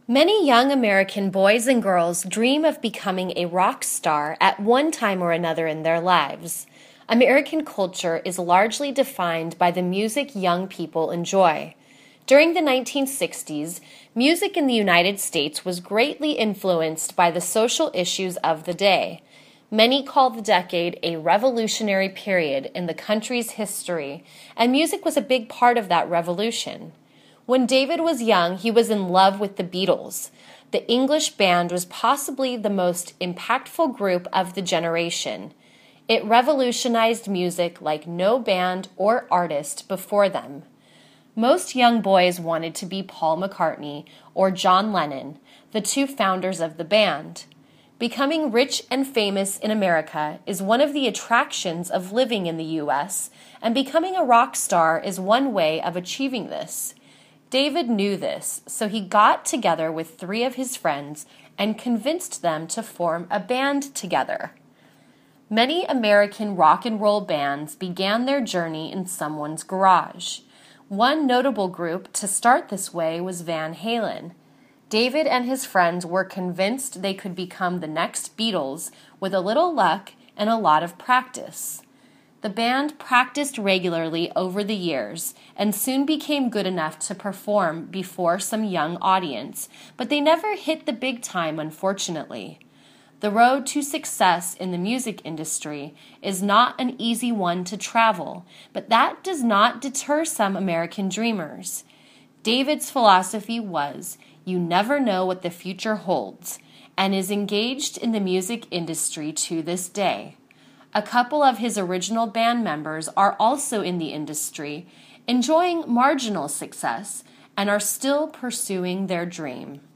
Many young American boys and girls dream of becoming a rock star at one time or another in their lives. American culture is largely defined by the music young people enjoy. During the 1960s, music in the United States was greatly influenced by the social issues of the day. Many call the decade a revolutionary period in the country's history, and music was a big part of that revolution. When David was young, he was in love with the Beatles. The English band was possibly the most impactful group of the generation. It revolutionized music like no band or artist before them. Most young boys wanted to be Paul McCartney or John Lennon, the two founders of the band. Becoming rich and famous in America is one of the attractions of living in the U.S., and becoming a rock star is one way of achieving this. David knew this, so he got together with three of his friends and convinced them to form a band together. Many American rock and roll bands began their journey in someone's garage. One notable group to start this way was Van Halen. David and his friends were convinced they could become the next Beatles with a little luck and a lot of practice. The band practiced regularly over the years and soon became good enough to perform before some young audience, but they never hit the big time, unfortunately. The road to success in the music industry is not an easy one to travel, but that does not deter some American dreamers. David's philosophy was, "You never know what the future holds," and is engaged in the music industry to this day. A couple of his original band members are also in the industry, enjoying marginal success, and are still pursuing their dream.